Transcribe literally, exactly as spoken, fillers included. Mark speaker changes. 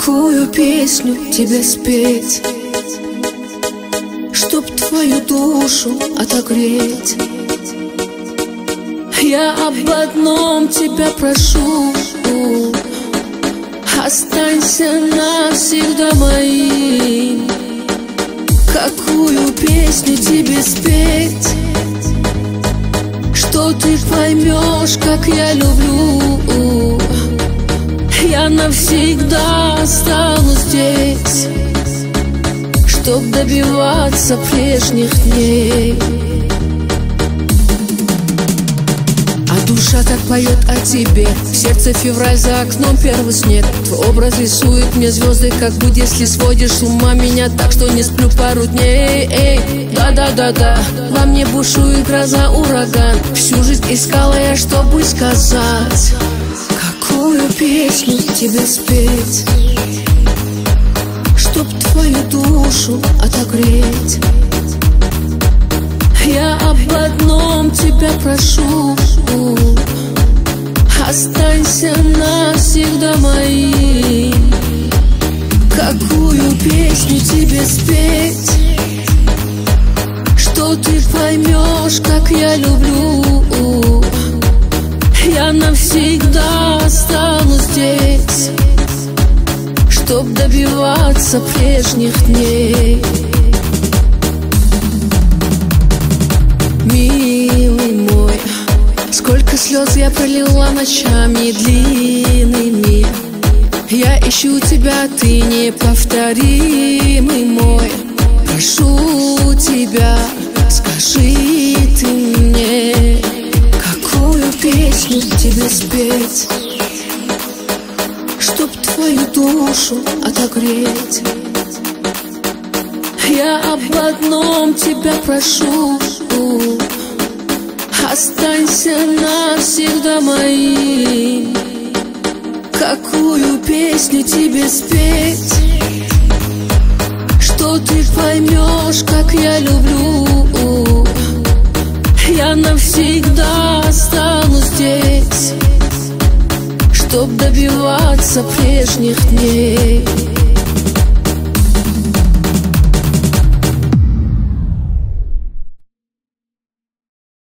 Speaker 1: Какую песню тебе спеть, чтоб твою душу отогреть? Я об одном тебя прошу: останься навсегда моим. Какую песню тебе спеть, что ты поймешь, как я люблю? Я навсегда останусь здесь, чтоб добиваться прежних дней. А душа так поет о тебе, в сердце февраль, за окном первый снег. Твой образ рисует мне звезды, как будто если сводишь с ума меня так, что не сплю пару дней. Эй, да-да-да-да, во мне бушует гроза, ураган. Всю жизнь искала я, чтобы сказать. Какую песню тебе спеть, чтоб твою душу отогреть? Я об одном тебя прошу: останься навсегда моим. Какую песню тебе спеть, что ты поймешь, как я люблю? Я навсегда останусь здесь, чтоб добиваться прежних дней. Милый мой, сколько слез я пролила ночами длинными. Я ищу тебя, ты неповторимый мой. Прошу тебя, скажи ты мне, какую песню тебе спеть, чтоб твою душу отогреть? Я об одном тебя прошу: останься навсегда моим. Какую песню тебе спеть, что ты поймешь, как я люблю? Я навсегда останусь здесь, чтоб добиваться прежних дней.